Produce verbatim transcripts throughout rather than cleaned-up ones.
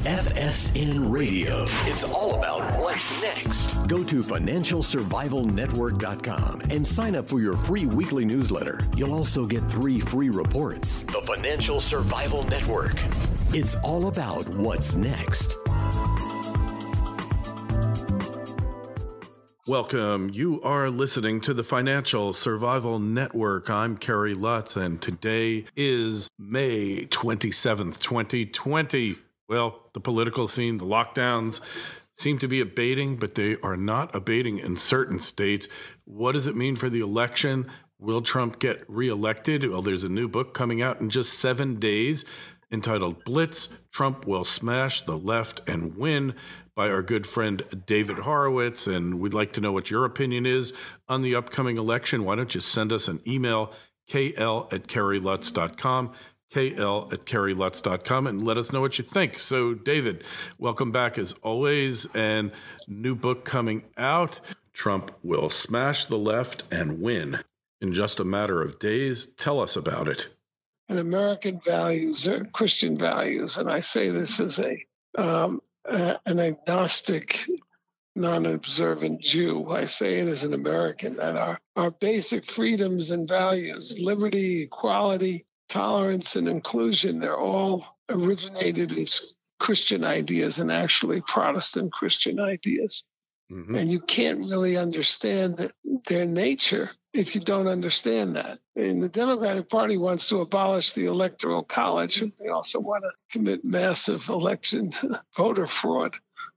F S N Radio. It's all about what's next. Go to financial survival network dot com and sign up for your free weekly newsletter. You'll also get three free reports. The Financial Survival Network. It's all about what's next. Welcome. You are listening to the Financial Survival Network. I'm Kerry Lutz, and today is May twenty-seventh, twenty twenty. Well, the political scene, the lockdowns seem to be abating, but they are not abating in certain states. What does it mean for the election? Will Trump get reelected? Well, there's a new book coming out in just seven days entitled Blitz, Trump Will Smash the Left and Win, by our good friend David Horowitz. And we'd like to know what your opinion is on the upcoming election. Why don't you send us an email, k l at kerry lutz dot com, k l at kerry lutz dot com, and let us know what you think. So, David, welcome back as always. And new book coming out, Trump Will Smash the Left and Win, in just a matter of days. Tell us about it. And American values are Christian values. And I say this as a um, uh, an agnostic, non-observant Jew. I say it as an American, that our, our basic freedoms and values, liberty, equality, tolerance, and inclusion, they're all originated as Christian ideas and actually Protestant Christian ideas. Mm-hmm. And you can't really understand that, their nature if you don't understand that. And the Democratic Party wants to abolish the Electoral College. They also want to commit massive election voter fraud.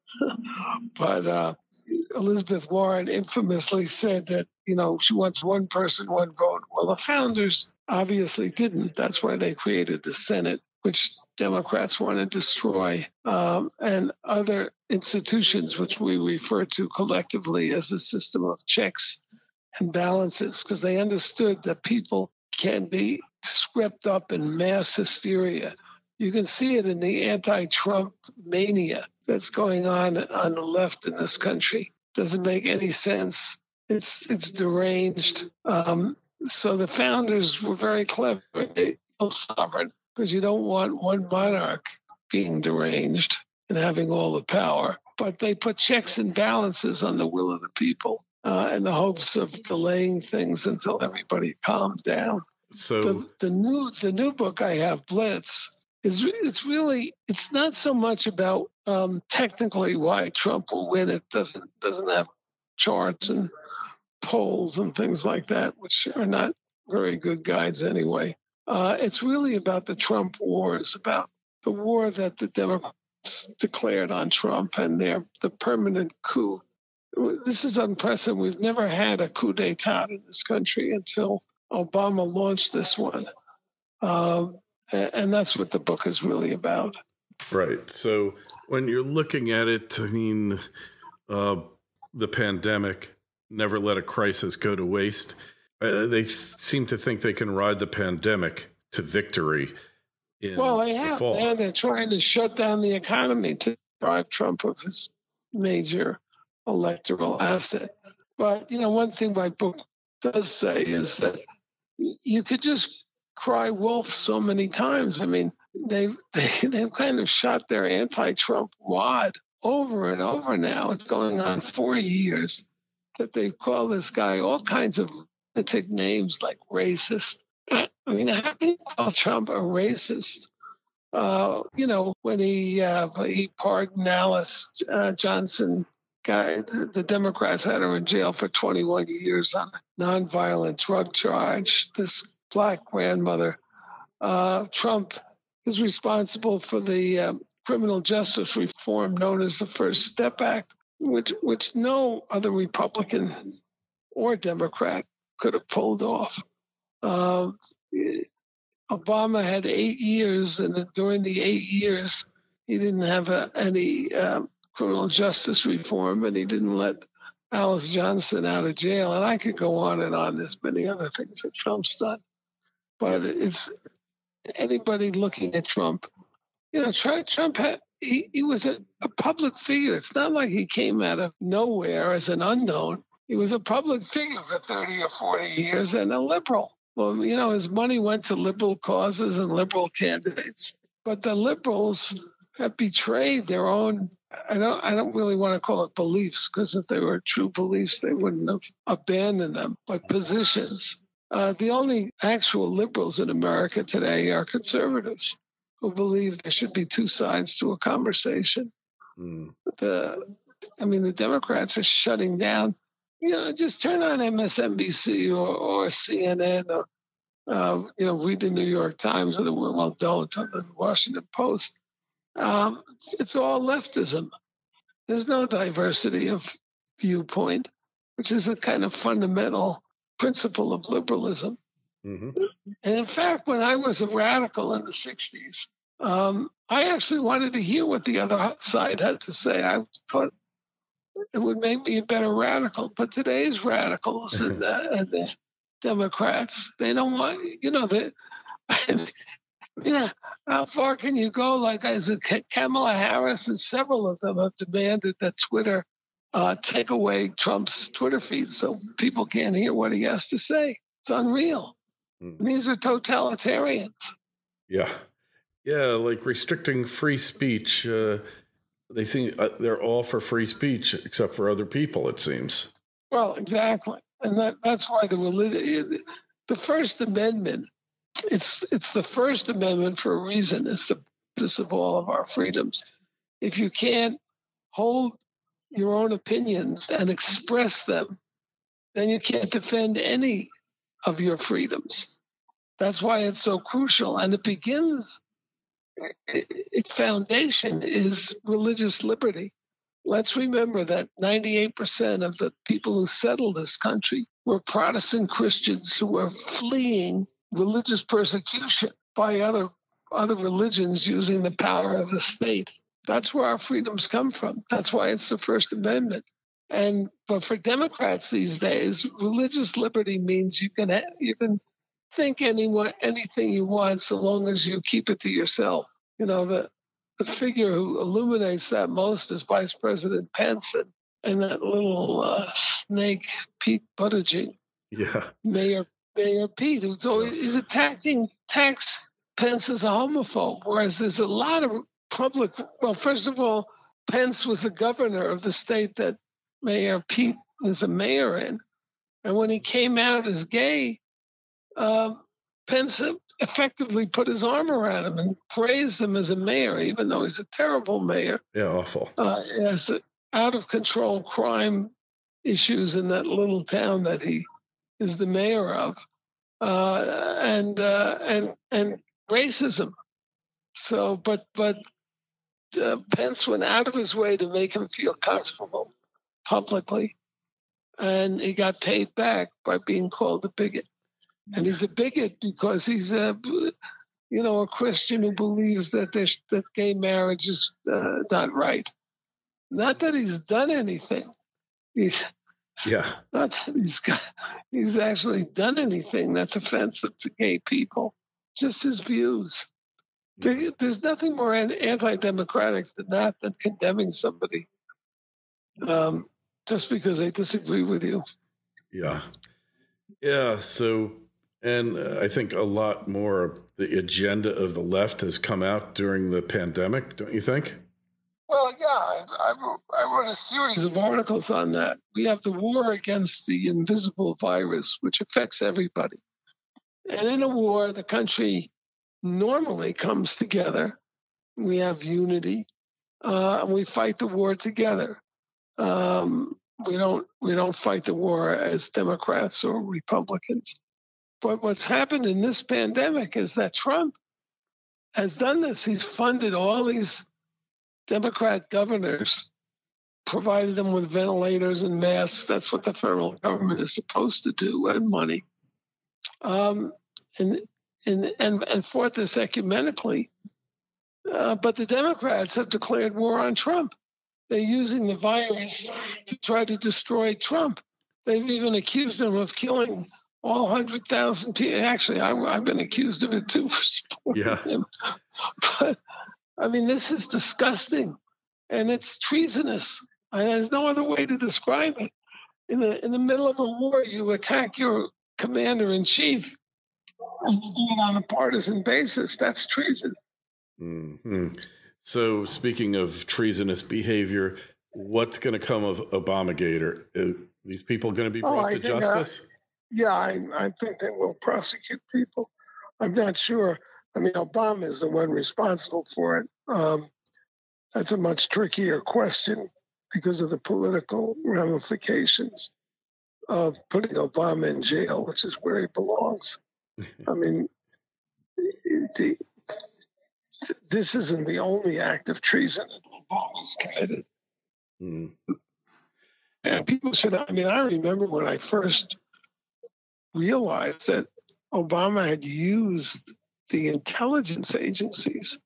But uh, Elizabeth Warren infamously said that, you know, she wants one person, one vote. Well, the founders obviously didn't. That's why they created the Senate, which Democrats want to destroy, um, and other institutions, which we refer to collectively as a system of checks and balances, because they understood that people can be swept up in mass hysteria. You can see it in the anti-Trump mania that's going on on the left in this country. Doesn't make any sense. It's it's deranged. Um, so the founders were very clever. They built sovereign because you don't want one monarch being deranged and having all the power. But they put checks and balances on the will of the people. Uh, in the hopes of delaying things until everybody calms down. So the, the new the new book I have, Blitz, is it's really it's not so much about um, technically why Trump will win. It doesn't doesn't have charts and polls and things like that, which are not very good guides anyway. Uh, it's really about the Trump wars, about the war that the Democrats declared on Trump and their the permanent coup. This is unprecedented. We've never had a coup d'etat in this country until Obama launched this one. Um, and that's what the book is really about. Right. So when you're looking at it, I mean, uh, the pandemic, never let a crisis go to waste. Uh, they seem to think they can ride the pandemic to victory. In well, they have. The fall. And they're trying to shut down the economy to deprive Trump of his major electoral asset. But, you know, one thing my book does say is that you could just cry wolf so many times. I mean, they've, they, they've kind of shot their anti-Trump wad over and over now. It's going on four years that they call this guy all kinds of lunatic names like racist. I mean, how can you call Trump a racist? Uh, you know, when he, uh, he pardoned Alice uh, Johnson, guy, the, the Democrats had her in jail for twenty-one years on a nonviolent drug charge. This black grandmother, uh, Trump, is responsible for the um, criminal justice reform known as the First Step Act, which which no other Republican or Democrat could have pulled off. Uh, Obama had eight years, and during the eight years, he didn't have a, any um, criminal justice reform, and he didn't let Alice Johnson out of jail. And I could go on and on. There's many other things that Trump's done. But it's anybody looking at Trump, you know, Trump had, he, he was a, a public figure. It's not like he came out of nowhere as an unknown. He was a public figure for thirty or forty years and a liberal. Well, you know, his money went to liberal causes and liberal candidates. But the liberals have betrayed their own. I don't. I don't really want to call it beliefs, because if they were true beliefs, they wouldn't have abandoned them. But positions. Uh, the only actual liberals in America today are conservatives who believe there should be two sides to a conversation. Mm. The, I mean, the Democrats are shutting down. You know, just turn on M S N B C or, or C N N or uh, you know, read the New York Times or the well, don't or the Washington Post. Um, it's all leftism. There's no diversity of viewpoint, which is a kind of fundamental principle of liberalism. Mm-hmm. And in fact, when I was a radical in the sixties, um, I actually wanted to hear what the other side had to say. I thought it would make me a better radical. But today's radicals and, uh, and the Democrats, they don't want, you know, they, yeah, how far can you go? Like as a Kamala Harris and several of them have demanded that Twitter uh, take away Trump's Twitter feed so people can't hear what he has to say. It's unreal. Mm. These are totalitarians. Yeah. Yeah, like restricting free speech. Uh, they seem uh, they're all for free speech except for other people, it seems. Well, exactly. And that, that's why the religion, the First Amendment, it's it's the First Amendment for a reason. It's the basis of all of our freedoms. If you can't hold your own opinions and express them, then you can't defend any of your freedoms. That's why it's so crucial. And it begins, its foundation is religious liberty. Let's remember that ninety-eight percent of the people who settled this country were Protestant Christians who were fleeing religious persecution by other other religions using the power of the state. That's where our freedoms come from. That's why it's the First Amendment. And but for Democrats these days, religious liberty means you can ha- you can think anyone anything you want so long as you keep it to yourself. You know, the the figure who illuminates that most is Vice President Pence and, and that little uh, snake Pete Buttigieg. Yeah, Mayor Mayor Pete, who's always he's attacking tax Pence as a homophobe, whereas there's a lot of public. Well, first of all, Pence was the governor of the state that Mayor Pete is a mayor in, and when he came out as gay, uh, Pence effectively put his arm around him and praised him as a mayor, even though he's a terrible mayor. Yeah, awful. Uh, has out of control crime issues in that little town that he is the mayor of, uh, and uh, and and racism. So, but but uh, Pence went out of his way to make him feel comfortable publicly, and he got paid back by being called a bigot. And he's a bigot because he's a, you know, a Christian who believes that there's, that gay marriage is uh, not right. Not that he's done anything. He's, yeah. Not that he's got, he's actually done anything that's offensive to gay people. Just his views. There, there's nothing more anti-democratic than that, than condemning somebody um, just because they disagree with you. Yeah. Yeah. So. And uh, I think a lot more of the agenda of the left has come out during the pandemic, don't you think? Well, yeah, I, I, wrote, I wrote a series of articles on that. We have the war against the invisible virus, which affects everybody. And in a war, the country normally comes together. We have unity, uh, and we fight the war together. Um, we don't we don't fight the war as Democrats or Republicans. But what's happened in this pandemic is that Trump has done this. He's funded all these Democrat governors, provided them with ventilators and masks. That's what the federal government is supposed to do, and money. Um, and, and, and, and fought this ecumenically. Uh, but the Democrats have declared war on Trump. They're using the virus to try to destroy Trump. They've even accused him of killing all one hundred thousand people. Actually, I, I've been accused of it too for supporting yeah. him. But, I mean, this is disgusting, and it's treasonous. And there's no other way to describe it. In the in the middle of a war, you attack your commander-in-chief, and you do it on a partisan basis. That's treason. Mm-hmm. So speaking of treasonous behavior, what's going to come of Obamagate? Are these people going to be brought oh, to justice? I, yeah, I, I think they will prosecute people. I'm not sure. I mean, Obama is the one responsible for it. Um, that's a much trickier question because of the political ramifications of putting Obama in jail, which is where he belongs. I mean, the, this isn't the only act of treason that Obama's committed. Mm. And people should, I mean, I remember when I first realized that Obama had used the intelligence agencies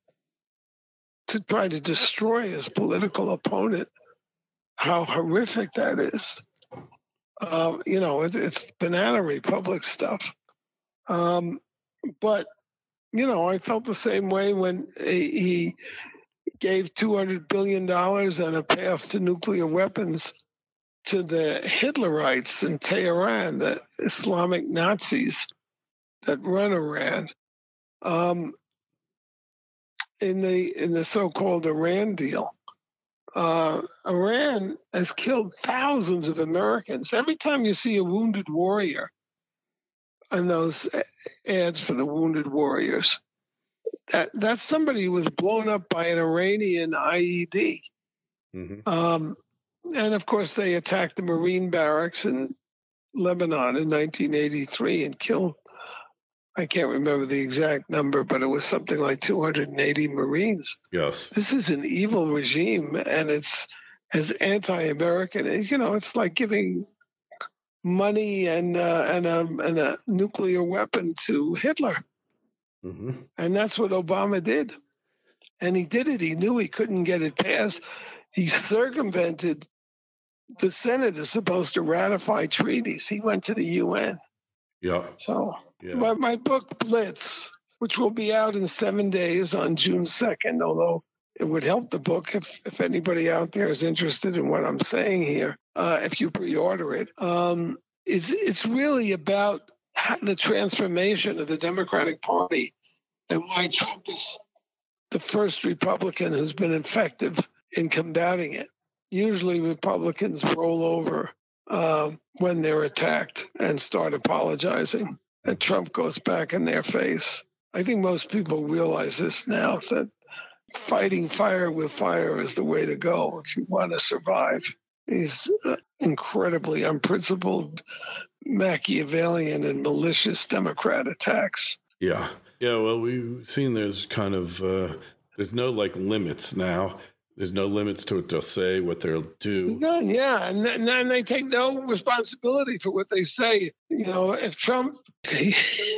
to try to destroy his political opponent, how horrific that is. Um, you know, it, it's banana republic stuff. Um, but, you know, I felt the same way when he gave two hundred billion dollars and a path to nuclear weapons to the Hitlerites in Tehran, the Islamic Nazis that run Iran, um, in the in the so-called Iran deal. Uh, Iran has killed thousands of Americans. Every time you see a wounded warrior and those ads for the wounded warriors, that that's somebody who was blown up by an Iranian I E D. Mm-hmm. Um, and of course, they attacked the Marine barracks in Lebanon in nineteen eighty-three and killed, I can't remember the exact number, but it was something like two hundred eighty Marines. Yes. This is an evil regime, and it's as anti-American as, you know, it's like giving money and uh, and, a, and a nuclear weapon to Hitler. Mm-hmm. And that's what Obama did. And he did it. He knew he couldn't get it passed. He circumvented the Senate is supposed to ratify treaties. He went to the U N. Yeah. So, yeah. so my, my book, Blitz, which will be out in seven days on June second, although it would help the book if, if anybody out there is interested in what I'm saying here, uh, if you pre-order it. Um, it's, it's really about the transformation of the Democratic Party and why Trump is the first Republican who's been effective in combating it. Usually Republicans roll over uh, when they're attacked and start apologizing, and Trump goes back in their face. I think most people realize this now, that fighting fire with fire is the way to go if you want to survive. These uh, incredibly unprincipled, Machiavellian and malicious Democrat attacks. Yeah. Yeah, well, we've seen there's kind of, uh, there's no like limits now. There's no limits to what they'll say, what they'll do. None, yeah. And, and they take no responsibility for what they say. You know, if Trump, he,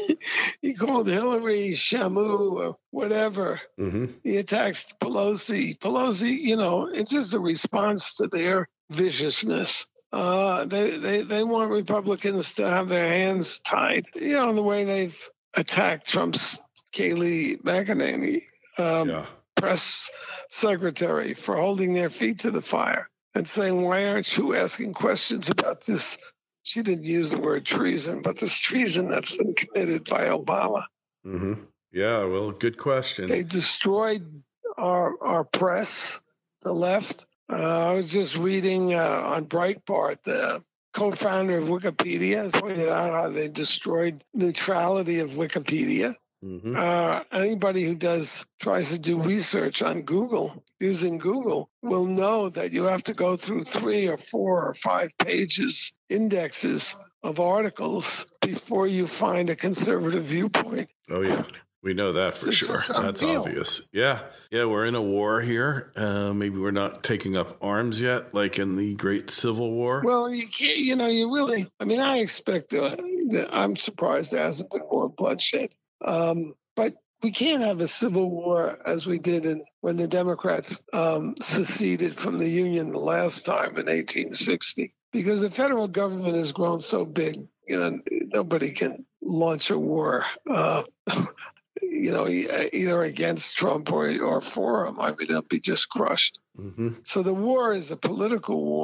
he called Hillary Shamu or whatever, mm-hmm. he attacks Pelosi. Pelosi, you know, it's just a response to their viciousness. Uh, they, they, they want Republicans to have their hands tied, you know, the way they've attacked Trump's Kayleigh McEnany. Um, yeah. Press secretary for holding their feet to the fire and saying, why aren't you asking questions about this? She didn't use the word treason, but this treason that's been committed by Obama. Mm-hmm. Yeah, well, good question. They destroyed our our press, the left. Uh, I was just reading uh, on Breitbart, the co-founder of Wikipedia has pointed out how they destroyed neutrality of Wikipedia. Mm-hmm. Uh, anybody who does tries to do research on Google using Google will know that you have to go through three or four or five pages indexes of articles before you find a conservative viewpoint. Oh yeah, we know that for this sure. That's unreal. Obvious. Yeah, yeah, we're in a war here. Uh, maybe we're not taking up arms yet, like in the Great Civil War. Well, you can't. You know, you really. I mean, I expect. Uh, that I'm surprised there hasn't been more bloodshed. Um, but we can't have a civil war as we did in, when the Democrats um, seceded from the Union the last time in eighteen sixty, because the federal government has grown so big, you know, nobody can launch a war, uh, you know, either against Trump or, or for him. I mean, they'll be just crushed. Mm-hmm. So the war is a political war.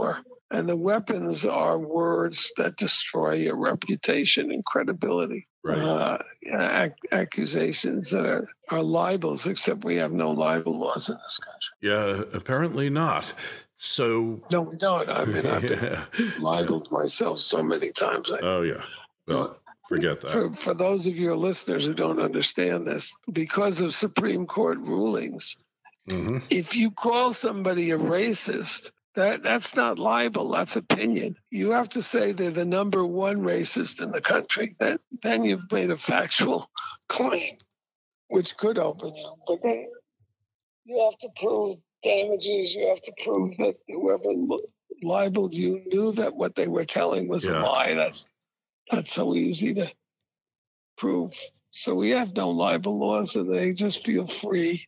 And the weapons are words that destroy your reputation and credibility. Right. Uh, ac- accusations that are, are libels, except we have no libel laws in this country. Yeah, apparently not. So No, we don't. I mean, I've been yeah. libeled myself so many times. I, Oh, yeah. Well, forget that. For, for those of your listeners who don't understand this, because of Supreme Court rulings, mm-hmm. if you call somebody a racist, that, that's not libel, that's opinion. You have to say they're the number one racist in the country. That, then you've made a factual claim, which could open you. But then you have to prove damages. You have to prove that whoever libeled you knew that what they were telling was Yeah. a lie. That's That's so easy to prove. So we have no libel laws, and they just feel free.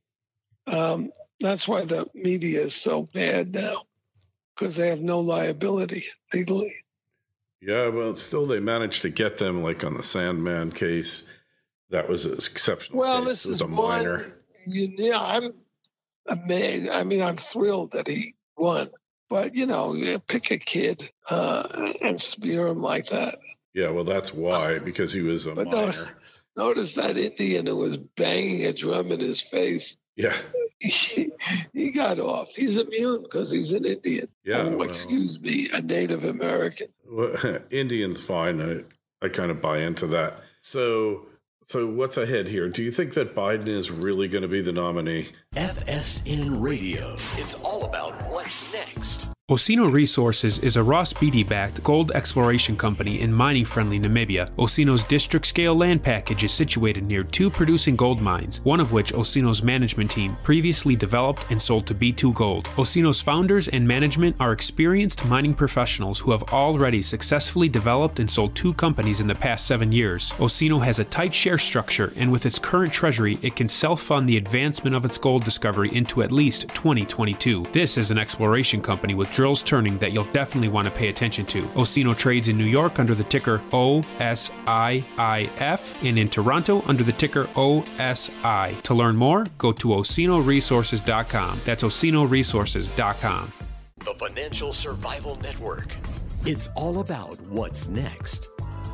Um, that's why the media is so bad now, because they have no liability legally. Yeah, well, still they managed to get them, like on the Sandman case. That was an exceptional Well, case. this It was is a minor. one. You, yeah, I'm amazed. I mean, I'm thrilled that he won. But, you know, you pick a kid uh, and smear him like that. Yeah, well, that's why, because he was a But minor. no, notice that Indian who was banging a drum in his face. Yeah. He, he got off. He's immune because he's an Indian. Yeah, Oh, well- excuse me, a Native American. Well, Indian's fine. I, I kind of buy into that. So, so what's ahead here? Do you think that Biden is really going to be the nominee? F S N Radio. It's all about what's next. Osino Resources is a Ross Beatty-backed gold exploration company in mining-friendly Namibia. Osino's district-scale land package is situated near two producing gold mines, one of which Osino's management team previously developed and sold to B two Gold. Osino's founders and management are experienced mining professionals who have already successfully developed and sold two companies in the past seven years. Osino has a tight share structure, and with its current treasury, it can self-fund the advancement of its gold discovery into at least twenty twenty-two. This is an exploration company with drills turning that you'll definitely want to pay attention to. Osino trades in New York under the ticker O S I I F and in Toronto under the ticker O S I. To learn more, go to osino resources dot com. That's osino resources dot com. The Financial Survival Network. It's all about what's next.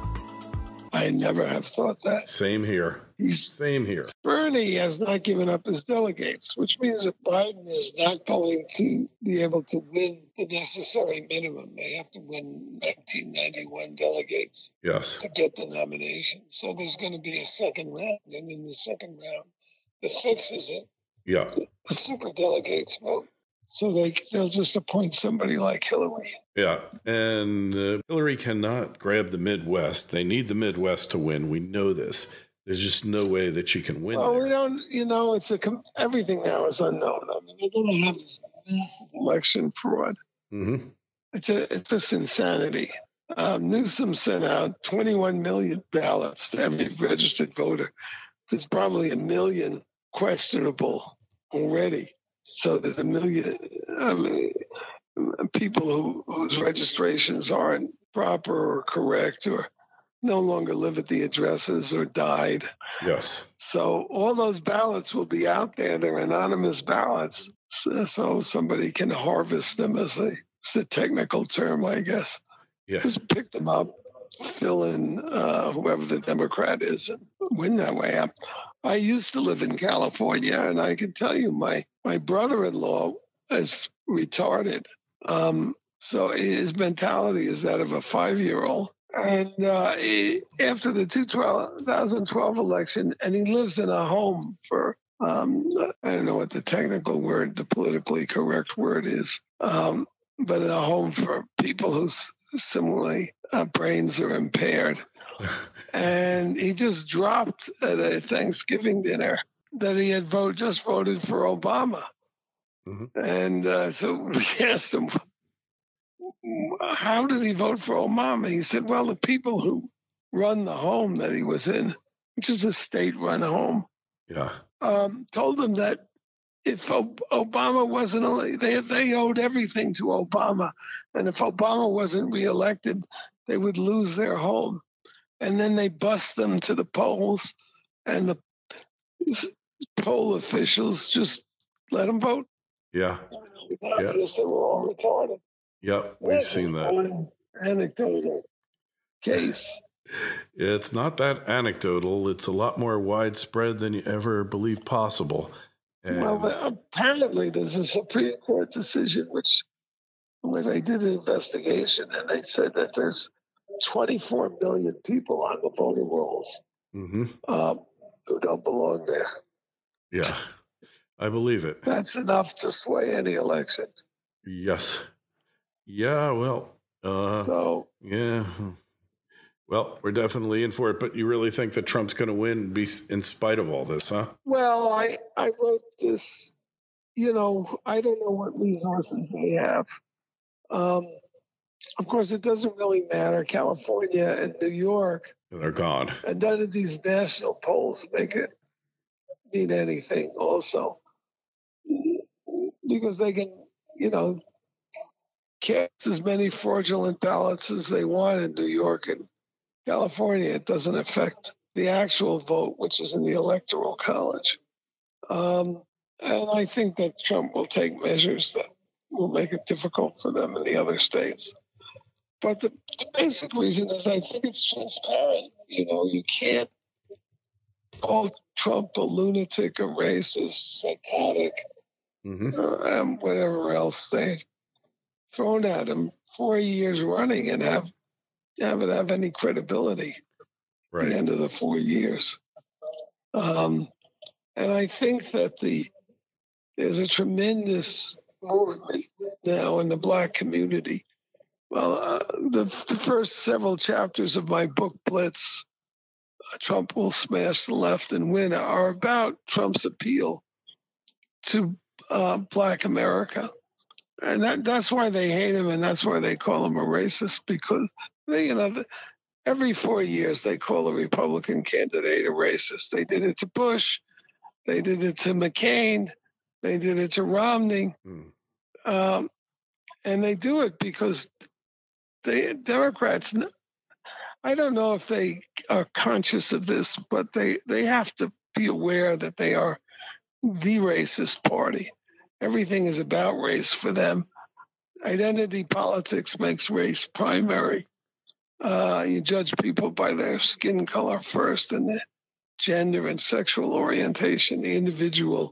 I never have thought that. Same here. He's, Same here. Bernie has not given up his delegates, which means that Biden is not going to be able to win the necessary minimum. They have to win nineteen ninety-one delegates Yes. to get the nomination. So there's going to be a second round, and in the second round, that fixes it. Yeah. The super delegates vote. So they, they'll just appoint somebody like Hillary. Yeah. And uh, Hillary cannot grab the Midwest. They need the Midwest to win. We know this. There's just no way that she can win. Well, there. we don't, you know, it's a, com- everything now is unknown. I mean, they're going to have this massive election fraud. Mm-hmm. It's a, it's just insanity. Um, Newsom sent out twenty-one million ballots to every registered voter. There's probably a million questionable already. So there's a million I mean, people who, whose registrations aren't proper or correct or no longer live at the addresses or died. Yes. So all those ballots will be out there. They're anonymous ballots. So, so somebody can harvest them, as a, it's the technical term, I guess. Yeah. Just pick them up, fill in uh, whoever the Democrat is, and win that way. I, I used to live in California, and I can tell you my, my brother-in-law is retarded. Um, so his mentality is that of a five-year-old. And uh, he, after the two thousand twelve election, and he lives in a home for, um, I don't know what the technical word, the politically correct word is, um, but in a home for people whose similarly uh, brains are impaired. And he just dropped at a Thanksgiving dinner that he had vote, just voted for Obama. Mm-hmm. And uh, so we asked him, how did he vote for Obama? He said, well, the people who run the home that he was in, which is a state-run home, Yeah. um, told him that if Ob- Obama wasn't, they, they owed everything to Obama. And if Obama wasn't reelected, they would lose their home. And then they bust them to the polls, and the poll officials just let them vote. Yeah. It's obvious they were all retarded. Yep, we've That's seen that. One anecdotal case. It's not that anecdotal. It's a lot more widespread than you ever believed possible. And Well, apparently there's a Supreme Court decision which, where they did an investigation and they said that there's twenty-four million people on the voter rolls mm-hmm. um, who don't belong there. Yeah, I believe it. That's enough to sway any election. Yes. Yeah, well, uh, so yeah. Well, we're definitely in for it, but you really think that Trump's going to win be in spite of all this, huh? Well, I, I wrote this, you know, I don't know what resources they have. Um, of course, it doesn't really matter. California and New York. They're gone. And none of these national polls make it mean anything also. Because they can, you know, cast as many fraudulent ballots as they want in New York and California. It doesn't affect the actual vote, which is in the Electoral College. Um, and I think that Trump will take measures that will make it difficult for them in the other states. But the, the basic reason is I think it's transparent. You know, you can't call Trump a lunatic, a racist, psychotic, mm-hmm. uh, and whatever else they've thrown at him four years running and have have it have any credibility right. at the end of the four years. Um, and I think that the there's a tremendous movement now in the Black community. Well, uh, the, the first several chapters of my book, Blitz, uh, Trump Will Smash the Left and Win, are about Trump's appeal to uh, Black America. And that, that's why they hate him, and that's why they call him a racist, because they, you know, the, every four years they call a Republican candidate a racist. They did it to Bush. They did it to McCain. They did it to Romney. Hmm. Um, and they do it because the Democrats, I don't know if they are conscious of this, but they, they have to be aware that they are the racist party. Everything is about race for them. Identity politics makes race primary. Uh, you judge people by their skin color first, and their gender and sexual orientation. The individual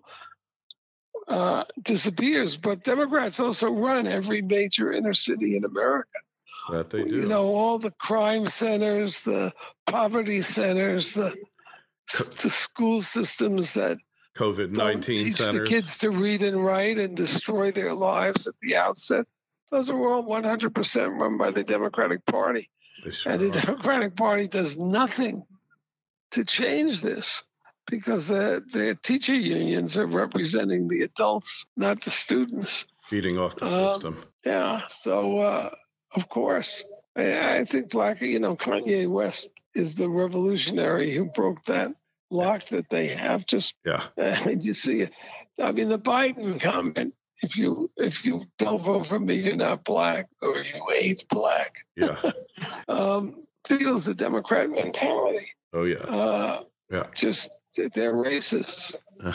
uh, disappears. But Democrats also run every major inner city in America. That they do. You know, all the crime centers, the poverty centers, the the school systems that COVID nineteen teach centers. The kids to read and write and destroy their lives at the outset. Those are all one hundred percent run by the Democratic Party. Sure and the are. Democratic Party does nothing to change this because the, the teacher unions are representing the adults, not the students. Feeding off the um, system. Yeah. So, uh, of course, I, I think Black, you know, Kanye West is the revolutionary who broke that lock that they have. Just yeah, and you see it. I mean, the Biden comment: if you if you don't vote for me, you're not Black, or you hate Black. Yeah, um, feels the Democrat mentality. Oh yeah, uh, yeah. Just they're racists,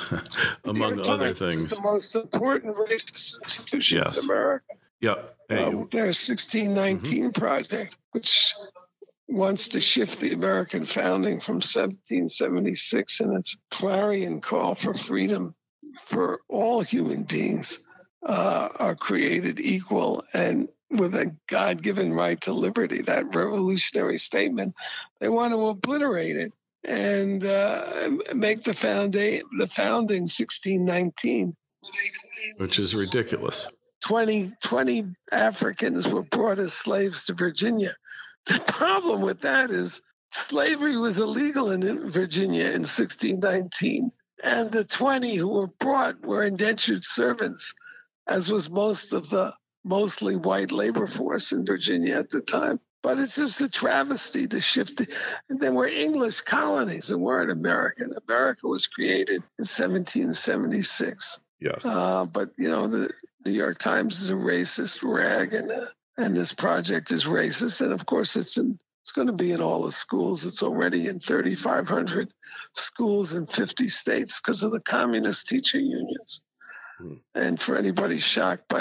among other Times things. It's the most important racist institution yes. in America. Yeah, hey. uh, their sixteen nineteen mm-hmm. project, which wants to shift the American founding from seventeen seventy-six and its clarion call for freedom for all human beings uh, are created equal and with a God-given right to liberty. That revolutionary statement, they want to obliterate it and uh, make the founding, the founding sixteen nineteen. Which is ridiculous. twenty, twenty Africans were brought as slaves to Virginia. The problem with that is slavery was illegal in Virginia in sixteen nineteen, and the twenty who were brought were indentured servants, as was most of the mostly white labor force in Virginia at the time. But it's just a travesty to shift it. And they were English colonies and weren't American. America was created in seventeen seventy-six. Yes. Uh, but, you know, the New York Times is a racist rag, and uh, and this project is racist. And of course, it's in, it's going to be in all the schools. It's already in thirty-five hundred schools in fifty states because of the communist teacher unions. Hmm. And for anybody shocked by that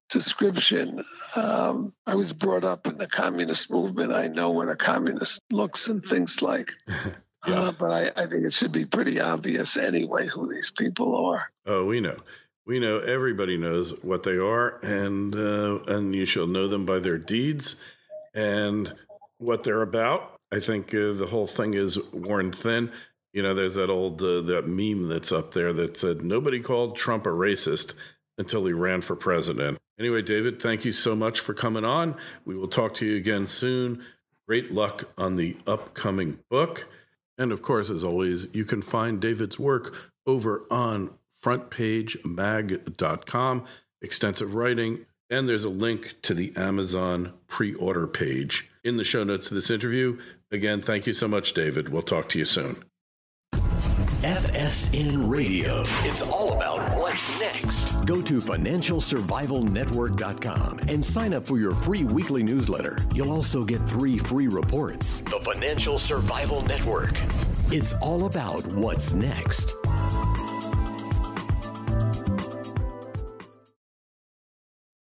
description. Um, I was brought up in the communist movement. I know what a communist looks and thinks like. yeah. uh, but I, I think it should be pretty obvious anyway who these people are. Oh, we know. We know, everybody knows what they are, and uh, and you shall know them by their deeds and what they're about. I think uh, the whole thing is worn thin. You know, there's that old uh, that meme that's up there that said nobody called Trump a racist until he ran for president. Anyway, David, thank you so much for coming on. We will talk to you again soon. Great luck on the upcoming book. And of course, as always, you can find David's work over on front page mag dot com, extensive writing, and there's a link to the Amazon pre-order page in the show notes of this interview. Again, thank you so much, David. We'll talk to you soon. F S N Radio. It's all about what's next. Go to financial survival network dot com and sign up for your free weekly newsletter. You'll also get three free reports. The Financial Survival Network. It's all about what's next.